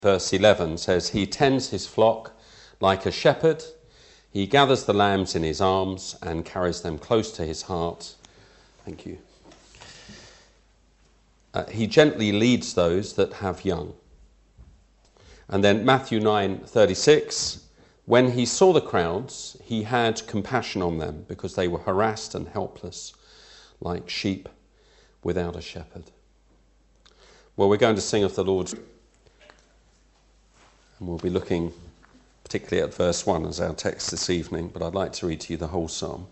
Verse 11 says, he tends his flock like a shepherd. He gathers the lambs in his arms and carries them close to his heart. Thank you. He gently leads those that have young. And then Matthew 9:36, when he saw the crowds, he had compassion on them because they were harassed and helpless like sheep without a shepherd. Well, we're going to sing of the Lord's, and we'll be looking particularly at verse 1 as our text this evening, but I'd like to read to you the whole psalm.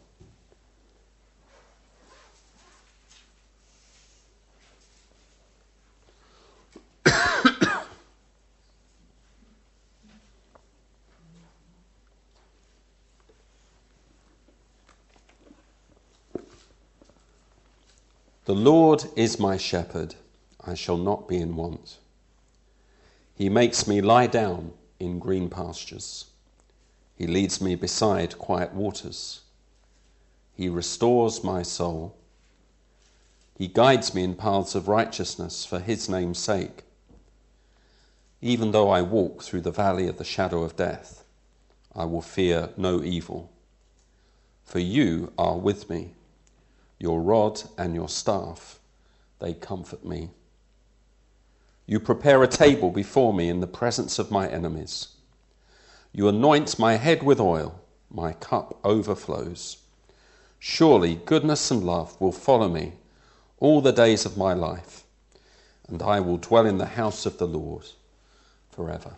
The Lord is my shepherd, I shall not be in want. He makes me lie down in green pastures. He leads me beside quiet waters. He restores my soul. He guides me in paths of righteousness for his name's sake. Even though I walk through the valley of the shadow of death, I will fear no evil. For you are with me. Your rod and your staff, they comfort me. You prepare a table before me in the presence of my enemies. You anoint my head with oil, my cup overflows. Surely goodness and love will follow me all the days of my life, and I will dwell in the house of the Lord forever.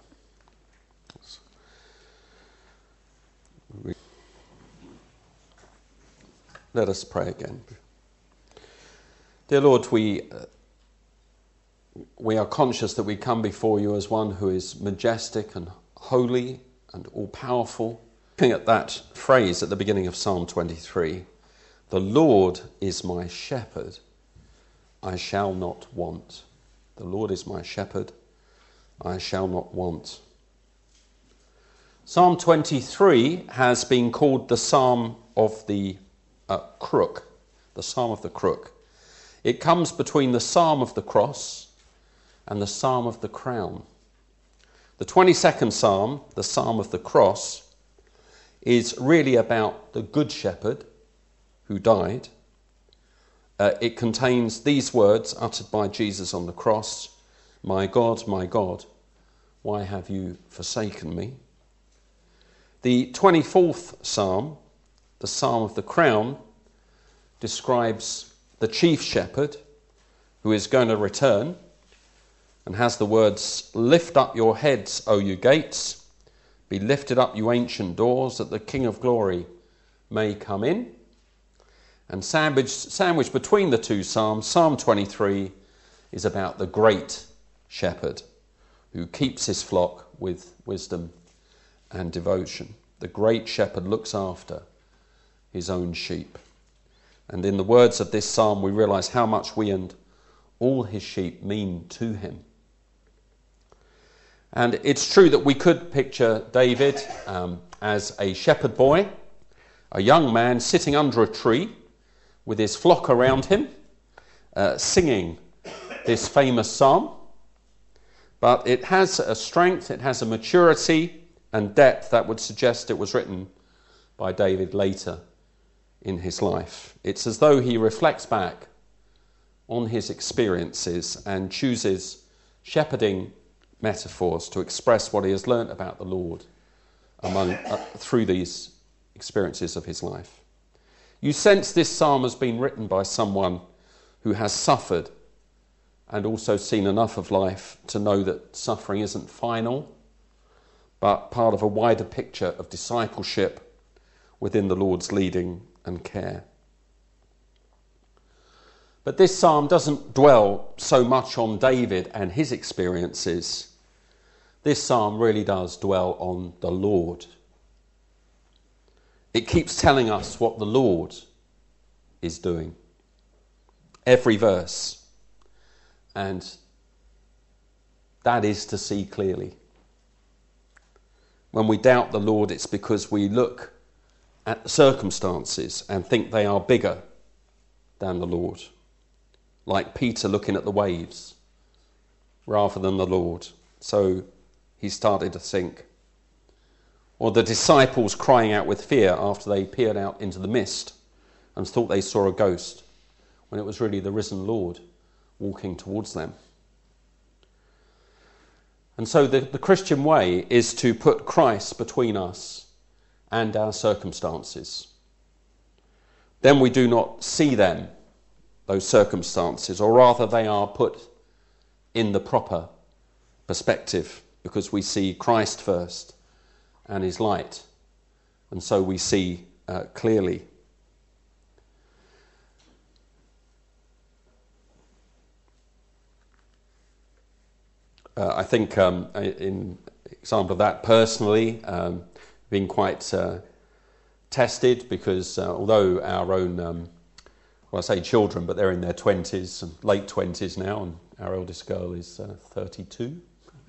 Let us pray again. Dear Lord, we are conscious that we come before you as one who is majestic and holy and all-powerful. Looking at that phrase at the beginning of Psalm 23, the Lord is my shepherd, I shall not want. The Lord is my shepherd, I shall not want. Psalm 23 has been called the Psalm of the crook, the Psalm of the crook. It comes between the Psalm of the cross and the Psalm of the crown. The 22nd Psalm, the Psalm of the cross, is really about the Good Shepherd who died. It contains these words uttered by Jesus on the cross, my God, why have you forsaken me? The 24th Psalm, the Psalm of the crown, describes the chief shepherd who is going to return and has the words, lift up your heads, O you gates, be lifted up, you ancient doors, that the King of glory may come in. And sandwiched between the two psalms, Psalm 23 is about the great shepherd who keeps his flock with wisdom and devotion. The great shepherd looks after his own sheep. And in the words of this psalm, we realise how much we and all his sheep mean to him. And it's true that we could picture David as a shepherd boy, a young man sitting under a tree with his flock around him, singing this famous psalm. But it has a strength, it has a maturity and depth that would suggest it was written by David later in his life. It's as though he reflects back on his experiences and chooses shepherding metaphors to express what he has learnt about the Lord through these experiences of his life. You sense this psalm has been written by someone who has suffered and also seen enough of life to know that suffering isn't final, but part of a wider picture of discipleship within the Lord's leading and care. But this psalm doesn't dwell so much on David and his experiences. This psalm really does dwell on the Lord. It keeps telling us what the Lord is doing. Every verse. And that is to see clearly. When we doubt the Lord, it's because we look at the circumstances and think they are bigger than the Lord. Like Peter looking at the waves rather than the Lord. So he started to sink. Or the disciples crying out with fear after they peered out into the mist and thought they saw a ghost, when it was really the risen Lord walking towards them. And so the Christian way is to put Christ between us and our circumstances. Then we do not see them, those circumstances, or rather they are put in the proper perspective, because we see Christ first and his light, and so we see clearly. I think in example of that personally, been quite tested, because although our own, well, I say children, but they're in their 20s and late 20s now, and our eldest girl is 32.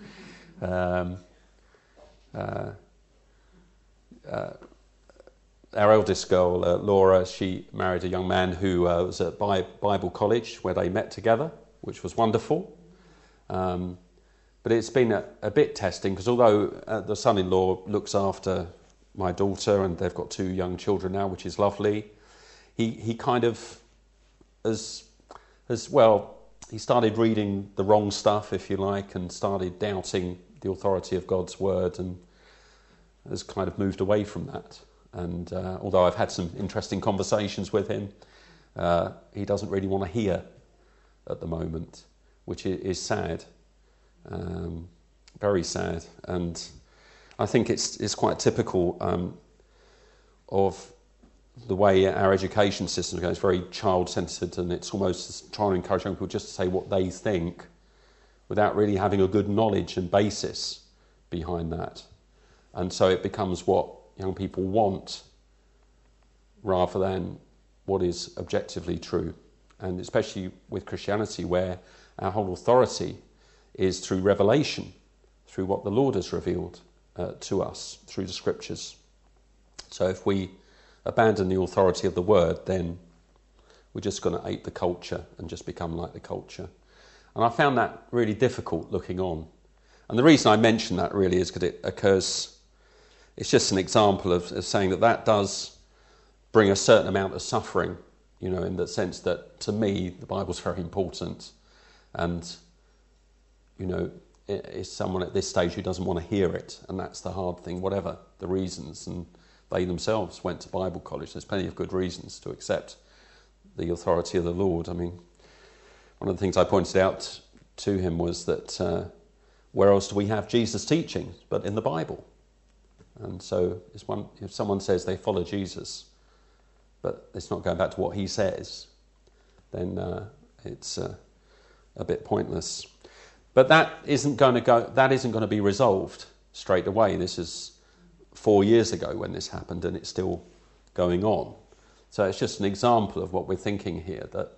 Our eldest girl, Laura, she married a young man who was at Bible college where they met together, which was wonderful. But it's been a bit testing, because although the son-in-law looks after my daughter and they've got 2 young children now, which is lovely, he kind of as well, he started reading the wrong stuff, if you like, and started doubting the authority of God's word, and has kind of moved away from that. And although I've had some interesting conversations with him, he doesn't really want to hear at the moment, which is sad, very sad. And I think it's quite typical of the way our education system goes, very child-centred, and it's almost trying to encourage young people just to say what they think without really having a good knowledge and basis behind that. And so it becomes what young people want rather than what is objectively true. And especially with Christianity, where our whole authority is through revelation, through what the Lord has revealed to us through the Scriptures. So if we abandon the authority of the word, then we're just going to ape the culture and just become like the culture. And I found that really difficult looking on. And the reason I mention that really is because it occurs, it's just an example of saying that does bring a certain amount of suffering, you know, in the sense that to me the Bible's very important, and you know, it's someone at this stage who doesn't want to hear it, and that's the hard thing, whatever the reasons. And they themselves went to Bible college. There's plenty of good reasons to accept the authority of the Lord. I mean, one of the things I pointed out to him was that where else do we have Jesus' teaching but in the Bible? And so if someone says they follow Jesus, but it's not going back to what he says, then it's a bit pointless. But that isn't going to be resolved straight away. This is 4 years ago when this happened, and it's still going on. So it's just an example of what we're thinking here, that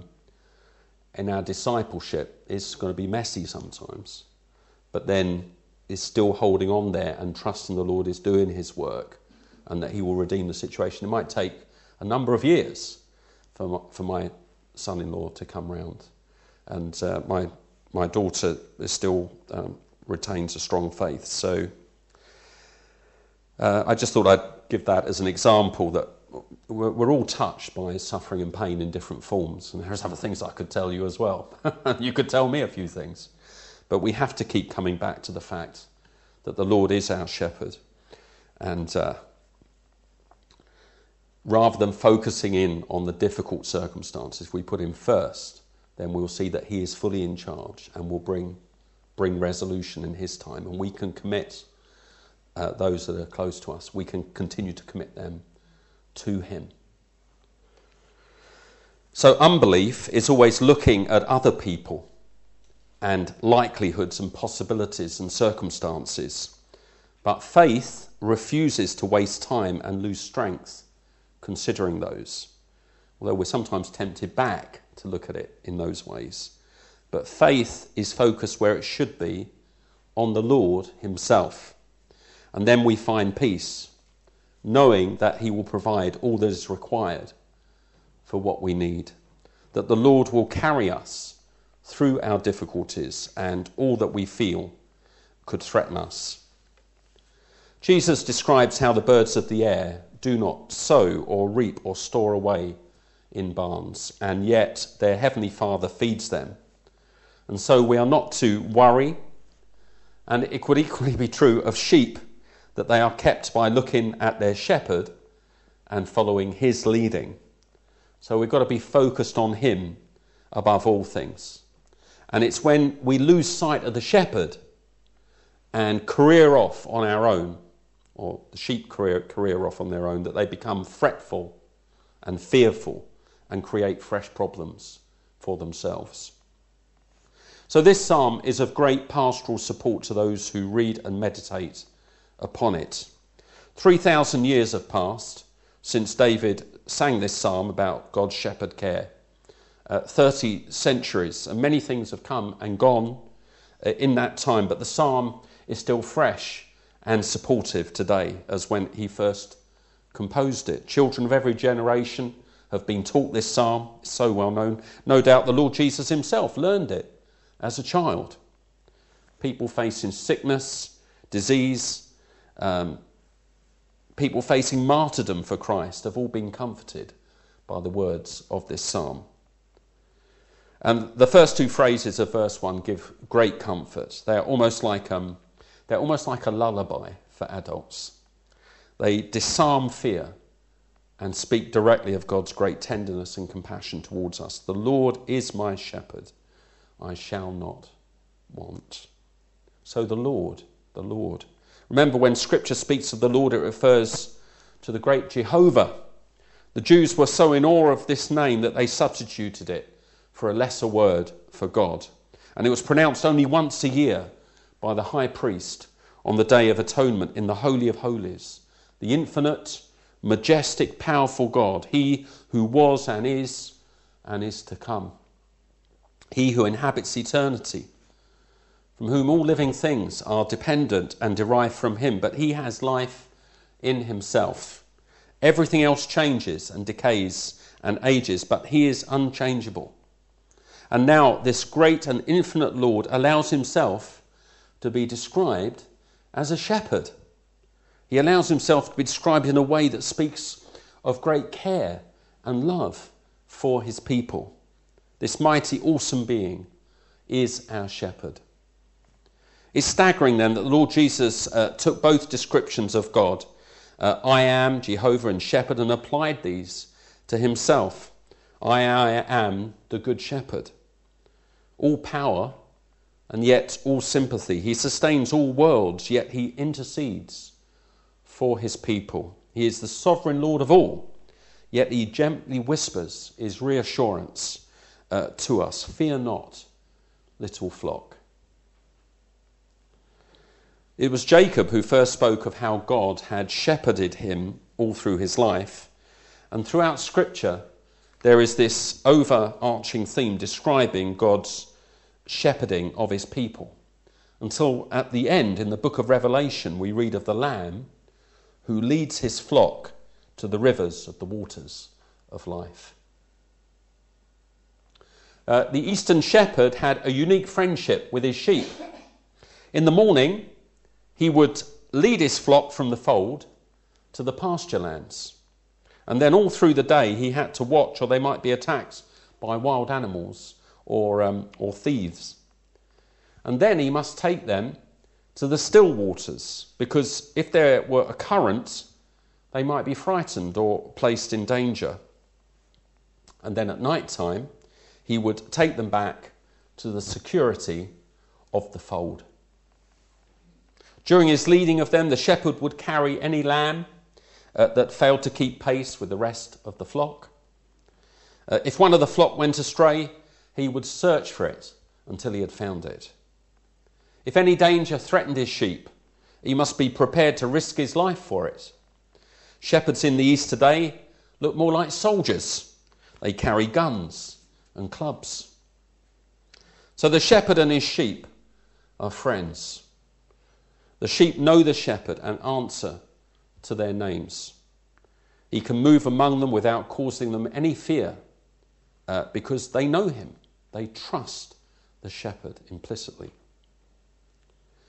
in our discipleship it's going to be messy sometimes, but then is still holding on there and trusting the Lord is doing his work and that he will redeem the situation. It might take a number of years for my son-in-law to come round, and my daughter is still retains a strong faith. So I just thought I'd give that as an example that we're all touched by suffering and pain in different forms, and there's other things I could tell you as well. You could tell me a few things, but we have to keep coming back to the fact that the Lord is our shepherd, and rather than focusing in on the difficult circumstances, we put him first, then we'll see that he is fully in charge and will bring resolution in his time, and we can commit those that are close to us, we can continue to commit them to him. So unbelief is always looking at other people and likelihoods and possibilities and circumstances, but faith refuses to waste time and lose strength considering those, although we're sometimes tempted back to look at it in those ways. But faith is focused where it should be, on the Lord himself. And then we find peace, knowing that he will provide all that is required for what we need, that the Lord will carry us through our difficulties and all that we feel could threaten us. Jesus describes how the birds of the air do not sow or reap or store away in barns, and yet their heavenly Father feeds them. And so we are not to worry, and it could equally be true of sheep, that they are kept by looking at their shepherd and following his leading. So we've got to be focused on him above all things. And it's when we lose sight of the shepherd and career off on our own, or the sheep career off on their own, that they become fretful and fearful and create fresh problems for themselves. So this psalm is of great pastoral support to those who read and meditate upon it. 3,000 years have passed since David sang this psalm about God's shepherd care. 30 centuries, and many things have come and gone in that time, but the psalm is still fresh and supportive today as when he first composed it. Children of every generation have been taught this psalm. It's so well known. No doubt the Lord Jesus himself learned it as a child. People facing sickness, disease, people facing martyrdom for Christ have all been comforted by the words of this psalm. And the first two phrases of verse 1 give great comfort. They're almost like a lullaby for adults. They disarm fear and speak directly of God's great tenderness and compassion towards us. The Lord is my shepherd, I shall not want. So the Lord. Remember, when Scripture speaks of the Lord, it refers to the great Jehovah. The Jews were so in awe of this name that they substituted it for a lesser word for God. And it was pronounced only once a year by the high priest on the Day of Atonement in the Holy of Holies. The infinite, majestic, powerful God, he who was and is to come. He who inhabits eternity, from whom all living things are dependent and derived from him, but he has life in himself. Everything else changes and decays and ages, but he is unchangeable. And now this great and infinite Lord allows himself to be described as a shepherd. He allows himself to be described in a way that speaks of great care and love for his people. This mighty, awesome being is our shepherd. It's staggering then that the Lord Jesus took both descriptions of God, I am, Jehovah, and shepherd, and applied these to himself. I am the good shepherd. All power and yet all sympathy. He sustains all worlds, yet he intercedes for his people. He is the sovereign Lord of all, yet he gently whispers his reassurance to us. Fear not, little flock. It was Jacob who first spoke of how God had shepherded him all through his life. And throughout Scripture, there is this overarching theme describing God's shepherding of his people. Until at the end, in the book of Revelation, we read of the Lamb who leads his flock to the rivers of the waters of life. The Eastern shepherd had a unique friendship with his sheep. In the morning, he would lead his flock from the fold to the pasture lands. And then all through the day, he had to watch, or they might be attacked by wild animals or thieves. And then he must take them to the still waters, because if there were a current, they might be frightened or placed in danger. And then at night time, he would take them back to the security of the fold. During his leading of them, the shepherd would carry any lamb that failed to keep pace with the rest of the flock. If one of the flock went astray, he would search for it until he had found it. If any danger threatened his sheep, he must be prepared to risk his life for it. Shepherds in the East today look more like soldiers. They carry guns and clubs. So the shepherd and his sheep are friends. The sheep know the shepherd and answer to their names. He can move among them without causing them any fear because they know him. They trust the shepherd implicitly.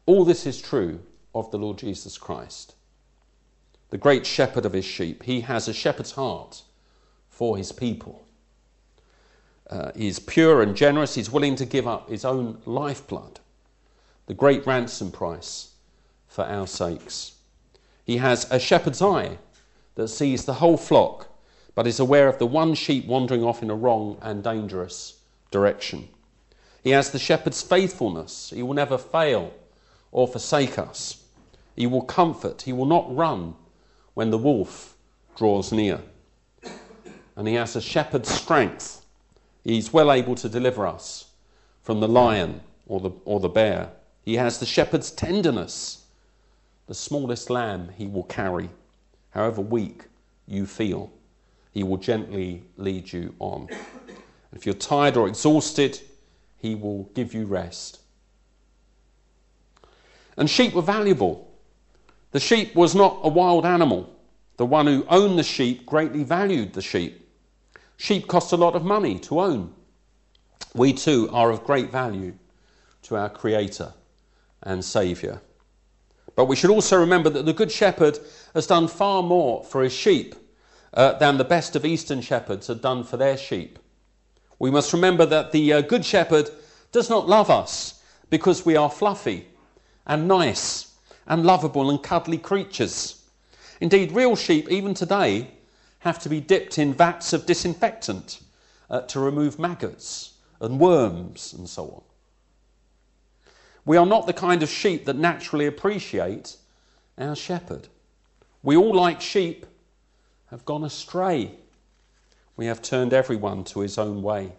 All this is true of the Lord Jesus Christ, the great shepherd of his sheep. He has a shepherd's heart for his people. He's pure and generous. He's willing to give up his own lifeblood, the great ransom price for our sakes. He has a shepherd's eye that sees the whole flock, but is aware of the one sheep wandering off in a wrong and dangerous direction. He has the shepherd's faithfulness. He will never fail or forsake us. He will comfort. He will not run when the wolf draws near. And he has a shepherd's strength. He's well able to deliver us from the lion or the bear. He has the shepherd's tenderness. The smallest lamb he will carry, however weak you feel. He will gently lead you on. If you're tired or exhausted, he will give you rest. And sheep were valuable. The sheep was not a wild animal. The one who owned the sheep greatly valued the sheep. Sheep cost a lot of money to own. We too are of great value to our Creator and Saviour. But we should also remember that the Good Shepherd has done far more for his sheep than the best of Eastern shepherds had done for their sheep. We must remember that the Good Shepherd does not love us because we are fluffy and nice and lovable and cuddly creatures. Indeed, real sheep, even today, have to be dipped in vats of disinfectant to remove maggots and worms and so on. We are not the kind of sheep that naturally appreciate our shepherd. We all, like sheep, have gone astray. We have turned everyone to his own way.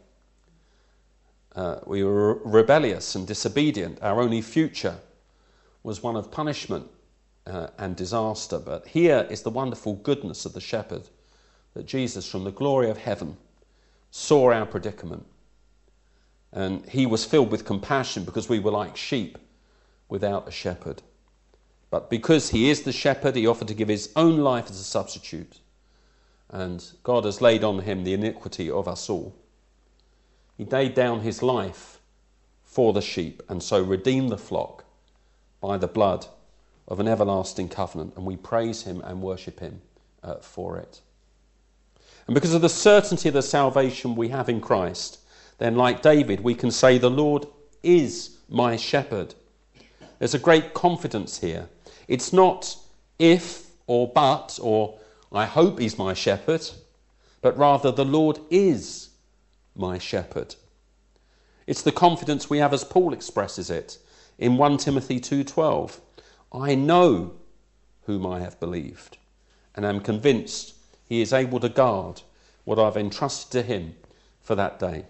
We were rebellious and disobedient. Our only future was one of punishment and disaster. But here is the wonderful goodness of the shepherd, that Jesus, from the glory of heaven, saw our predicament. And he was filled with compassion because we were like sheep without a shepherd. But because he is the shepherd, he offered to give his own life as a substitute. And God has laid on him the iniquity of us all. He laid down his life for the sheep and so redeemed the flock by the blood of an everlasting covenant. And we praise him and worship him for it. And because of the certainty of the salvation we have in Christ, then like David, we can say, the Lord is my shepherd. There's a great confidence here. It's not if or but or I hope he's my shepherd, but rather the Lord is my shepherd. It's the confidence we have as Paul expresses it in 1 Timothy 2:12. I know whom I have believed and am convinced he is able to guard what I've entrusted to him for that day.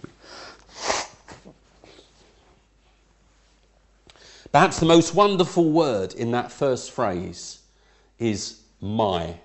Perhaps the most wonderful word in that first phrase is my.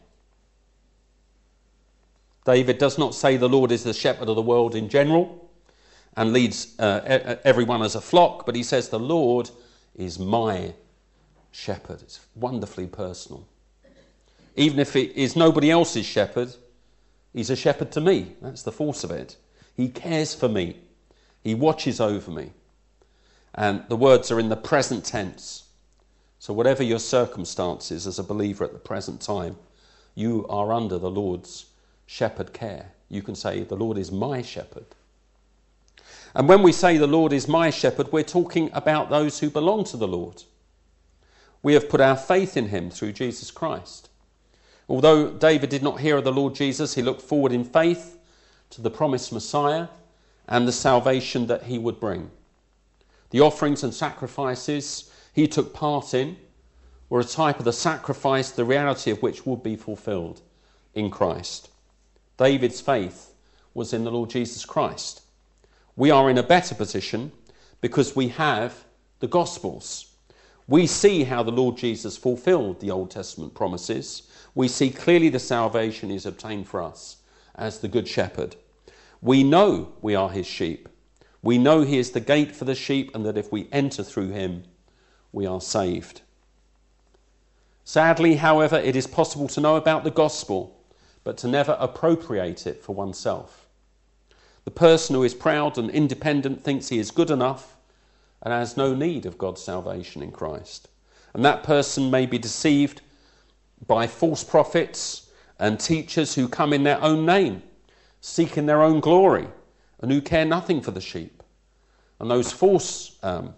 David does not say the Lord is the shepherd of the world in general and leads everyone as a flock, but he says the Lord is my shepherd. It's wonderfully personal. Even if it is nobody else's shepherd, he's a shepherd to me. That's the force of it. He cares for me. He watches over me. And the words are in the present tense. So whatever your circumstances as a believer at the present time, you are under the Lord's shepherd care. You can say, the Lord is my shepherd. And when we say the Lord is my shepherd, we're talking about those who belong to the Lord. We have put our faith in him through Jesus Christ. Although David did not hear of the Lord Jesus, he looked forward in faith to the promised Messiah and the salvation that he would bring. The offerings and sacrifices he took part in were a type of the sacrifice, the reality of which would be fulfilled in Christ. David's faith was in the Lord Jesus Christ. We are in a better position because we have the Gospels. We see how the Lord Jesus fulfilled the Old Testament promises. We see clearly the salvation is obtained for us as the Good Shepherd. We know we are his sheep. We know he is the gate for the sheep and that if we enter through him, we are saved. Sadly, however, it is possible to know about the gospel, but to never appropriate it for oneself. The person who is proud and independent thinks he is good enough and has no need of God's salvation in Christ. And that person may be deceived by false prophets and teachers who come in their own name, seeking their own glory, and who care nothing for the sheep. And those false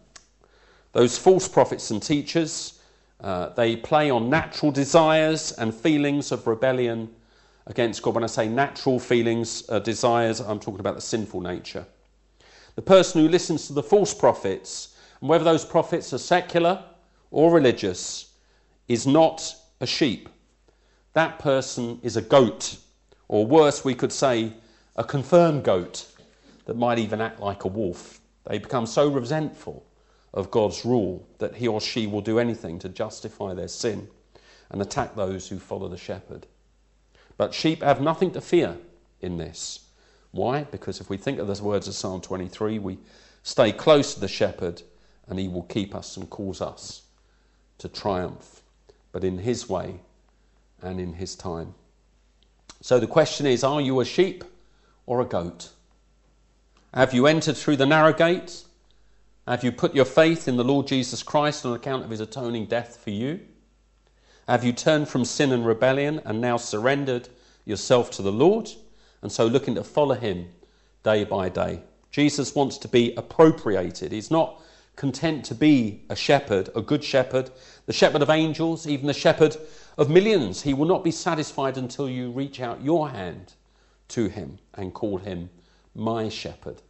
prophets and teachers, they play on natural desires and feelings of rebellion against God. When I say natural feelings, desires, I'm talking about the sinful nature. The person who listens to the false prophets, and whether those prophets are secular or religious, is not a sheep. That person is a goat, or worse, we could say, a confirmed goat that might even act like a wolf. They become so resentful of God's rule that he or she will do anything to justify their sin and attack those who follow the shepherd. But sheep have nothing to fear in this. Why? Because if we think of the words of Psalm 23, we stay close to the shepherd and he will keep us and cause us to triumph, but in his way and in his time. So the question is, are you a sheep or a goat? Have you entered through the narrow gate? Have you put your faith in the Lord Jesus Christ on account of his atoning death for you? Have you turned from sin and rebellion and now surrendered yourself to the Lord, and so looking to follow him day by day? Jesus wants to be appropriated. He's not content to be a shepherd, a good shepherd, the shepherd of angels, even the shepherd of millions. He will not be satisfied until you reach out your hand to him and call him my shepherd.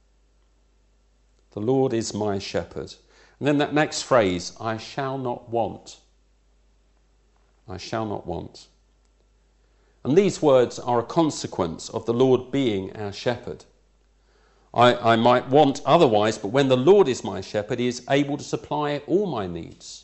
The Lord is my shepherd. And then that next phrase, I shall not want. I shall not want. And these words are a consequence of the Lord being our shepherd. I might want otherwise, but when the Lord is my shepherd, he is able to supply all my needs.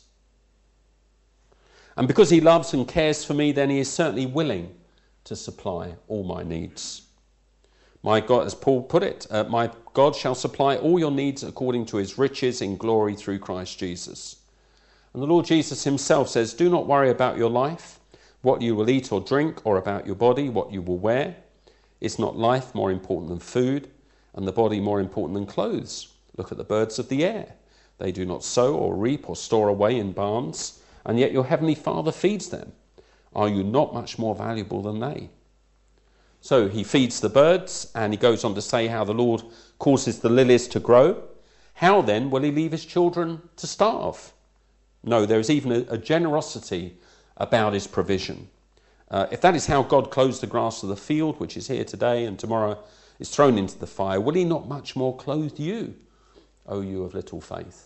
And because he loves and cares for me, then he is certainly willing to supply all my needs. My God, as Paul put it, my God shall supply all your needs according to his riches in glory through Christ Jesus. And the Lord Jesus himself says, do not worry about your life, what you will eat or drink, or about your body, what you will wear. Is not life more important than food, and the body more important than clothes? Look at the birds of the air. They do not sow or reap or store away in barns, and yet your heavenly Father feeds them. Are you not much more valuable than they? So he feeds the birds, and he goes on to say how the Lord causes the lilies to grow. How then will he leave his children to starve? No, there is even a generosity about his provision. If that is how God clothes the grass of the field, which is here today and tomorrow is thrown into the fire, will he not much more clothe you, O you of little faith?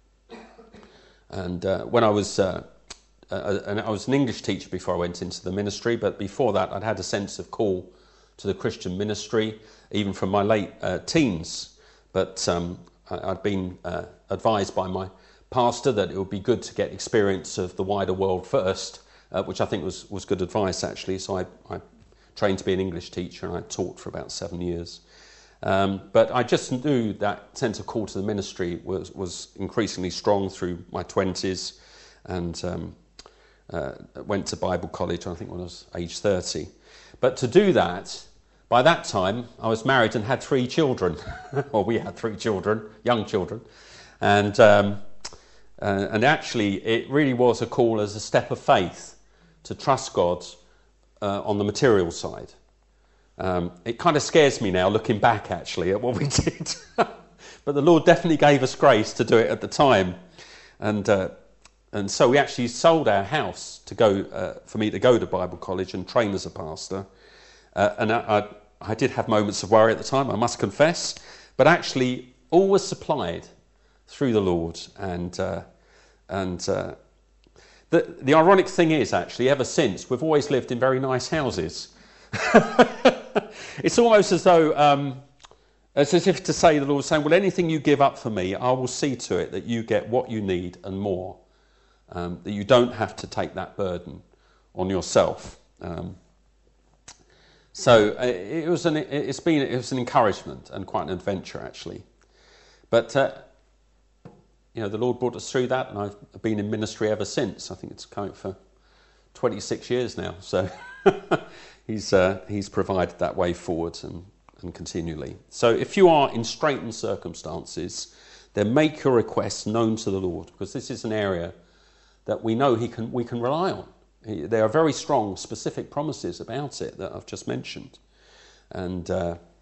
And when I was an English teacher before I went into the ministry, but before that I'd had a sense of call to the Christian ministry, even from my late teens. But I'd been advised by my pastor that it would be good to get experience of the wider world first, which I think was good advice actually. So I trained to be an English teacher and I taught for about 7 years. But I just knew that sense of call to the ministry was increasingly strong through my 20s, and went to Bible college, I think, when I was age 30. But to do that, by that time, I was married and had 3 children. Well, we had 3 children, young children. And actually, it really was a call as a step of faith to trust God on the material side. It kind of scares me now, looking back, actually, at what we did. But the Lord definitely gave us grace to do it at the time. And so we actually sold our house to go for me to go to Bible college and train as a pastor. And I did have moments of worry at the time, I must confess. But actually, all was supplied through the Lord. And the ironic thing is, actually, ever since, we've always lived in very nice houses. It's almost as though, it's as if to say, the Lord was saying, well, anything you give up for me, I will see to it that you get what you need and more. That you don't have to take that burden on yourself. So it was an encouragement and quite an adventure, actually. But the Lord brought us through that, and I've been in ministry ever since. I think it's going for 26 years now. So he's provided that way forward and continually. So if you are in straitened circumstances, then make your requests known to the Lord, because this is an area that we know we can rely on. There are very strong, specific promises about it that I've just mentioned. And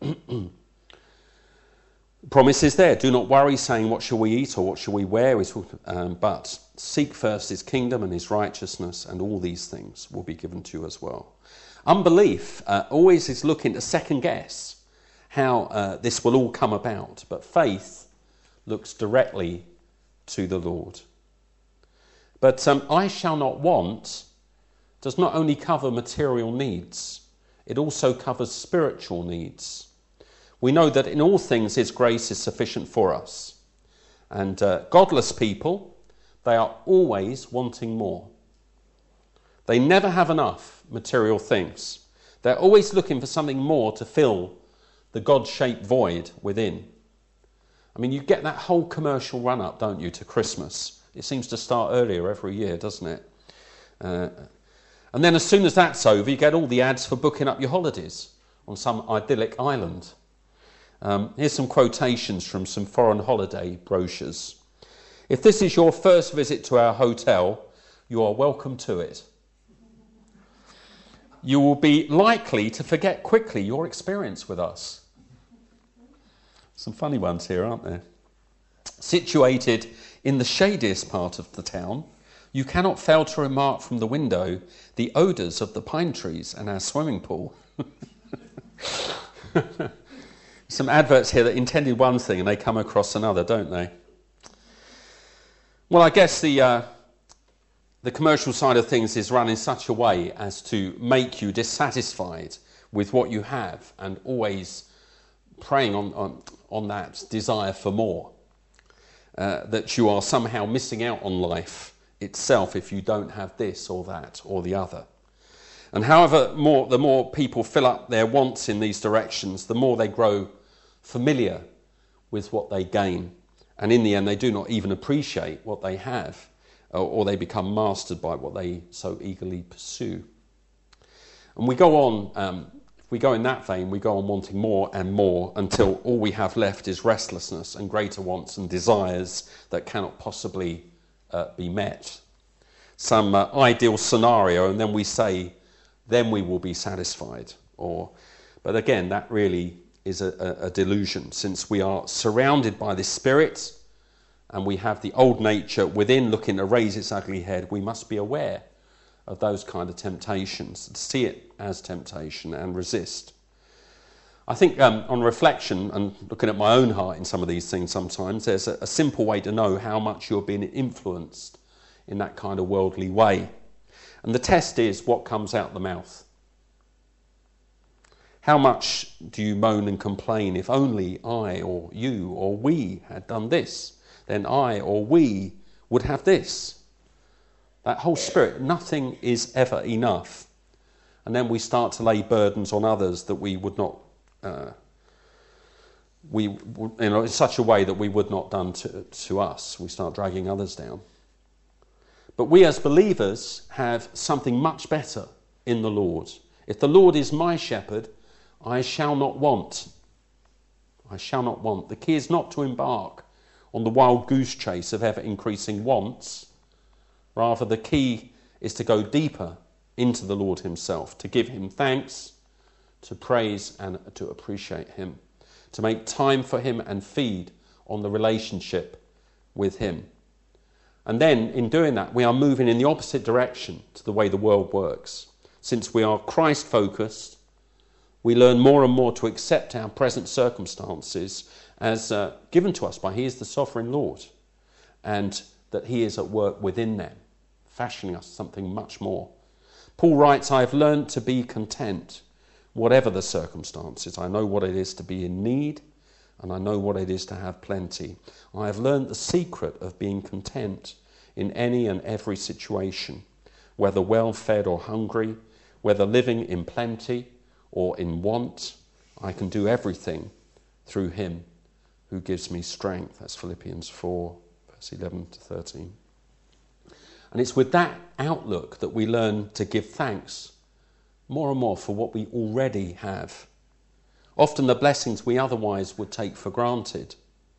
promise is there. Do not worry, saying, what shall we eat or what shall we wear? But seek first his kingdom and his righteousness, and all these things will be given to you as well. Unbelief always is looking to second guess how this will all come about. But faith looks directly to the Lord. But I shall not want does not only cover material needs, it also covers spiritual needs. We know that in all things his grace is sufficient for us. And godless people, they are always wanting more. They never have enough material things. They're always looking for something more to fill the God-shaped void within. I mean, you get that whole commercial run-up, don't you, to Christmas? It seems to start earlier every year, doesn't it? And then as soon as that's over, you get all the ads for booking up your holidays on some idyllic island. Here's some quotations from some foreign holiday brochures. If this is your first visit to our hotel, you are welcome to it. You will be likely to forget quickly your experience with us. Some funny ones here, aren't there? Situated in the shadiest part of the town, you cannot fail to remark from the window the odours of the pine trees and our swimming pool. Some adverts here that intended one thing and they come across another, don't they? Well, I guess the commercial side of things is run in such a way as to make you dissatisfied with what you have and always preying on that desire for more. That you are somehow missing out on life itself if you don't have this or that or the other. And however, the more people fill up their wants in these directions, the more they grow familiar with what they gain. And in the end, they do not even appreciate what they have, or they become mastered by what they so eagerly pursue. And we go on, if we go in that vein, we go on wanting more and more until all we have left is restlessness and greater wants and desires that cannot possibly be met. Some ideal scenario, and then we say, then we will be satisfied. But again, that really is a delusion, since we are surrounded by this spirit and we have the old nature within looking to raise its ugly head. We must be aware of those kind of temptations, see it as temptation and resist. I think on reflection and looking at my own heart in some of these things sometimes, there's a simple way to know how much you're being influenced in that kind of worldly way. And the test is what comes out the mouth. How much do you moan and complain? If only I or you or we had done this, then I or we would have this. That whole spirit, nothing is ever enough. And then we start to lay burdens on others that we would not, in such a way that we would not done to us. We start dragging others down. But we as believers have something much better in the Lord. If the Lord is my shepherd, I shall not want. I shall not want. The key is not to embark on the wild goose chase of ever-increasing wants. Rather, the key is to go deeper into the Lord himself, to give him thanks, to praise and to appreciate him, to make time for him and feed on the relationship with him. And then, in doing that, we are moving in the opposite direction to the way the world works. Since we are Christ-focused, we learn more and more to accept our present circumstances as given to us by he is the sovereign Lord, and that he is at work within them, fashioning us something much more. Paul writes, I have learned to be content, whatever the circumstances. I know what it is to be in need, and I know what it is to have plenty. I have learned the secret of being content in any and every situation, whether well-fed or hungry, whether living in plenty or in want. I can do everything through him who gives me strength. That's Philippians 4, verse 11 to 13. And it's with that outlook that we learn to give thanks more and more for what we already have. Often the blessings we otherwise would take for granted.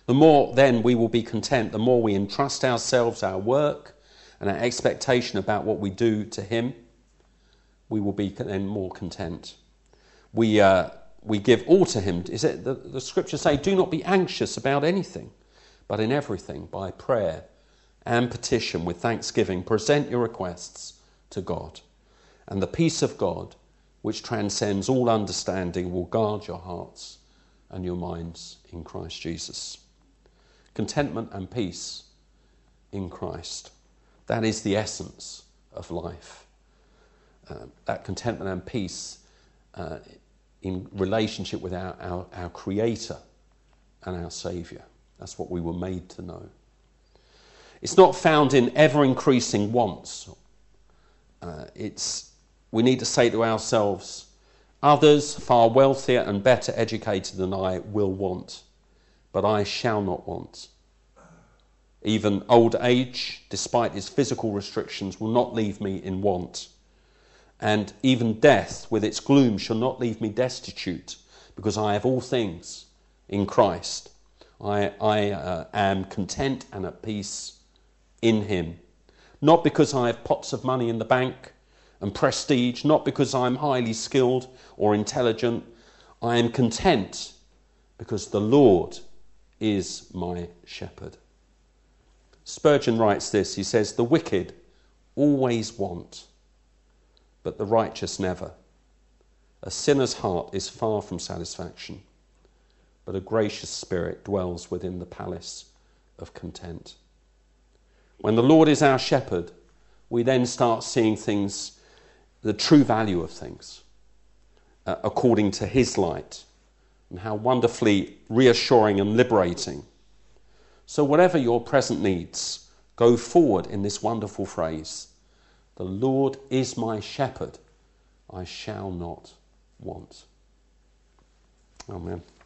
The more then we will be content, the more we entrust ourselves, our work, and our expectation about what we do to him, we will be then more content. We give all to him. Is it the scriptures say, do not be anxious about anything, but in everything, by prayer and petition with thanksgiving, present your requests to God. And the peace of God, which transcends all understanding, will guard your hearts and your minds in Christ Jesus. Contentment and peace in Christ. That is the essence of life. That contentment and peace in relationship with our Creator and our Saviour. That's what we were made to know. It's not found in ever-increasing wants. We need to say to ourselves, others far wealthier and better educated than I will want, but I shall not want. Even old age, despite its physical restrictions, will not leave me in want. And even death, with its gloom, shall not leave me destitute, because I have all things in Christ. I am content and at peace in him. Not because I have pots of money in the bank and prestige, not because I am highly skilled or intelligent. I am content because the Lord is my shepherd. Spurgeon writes this, he says, the wicked always want, but the righteous never. A sinner's heart is far from satisfaction, but a gracious spirit dwells within the palace of content. When the Lord is our shepherd, we then start seeing things, the true value of things, according to his light, and how wonderfully reassuring and liberating. So whatever your present needs, go forward in this wonderful phrase, the Lord is my shepherd, I shall not want. Amen.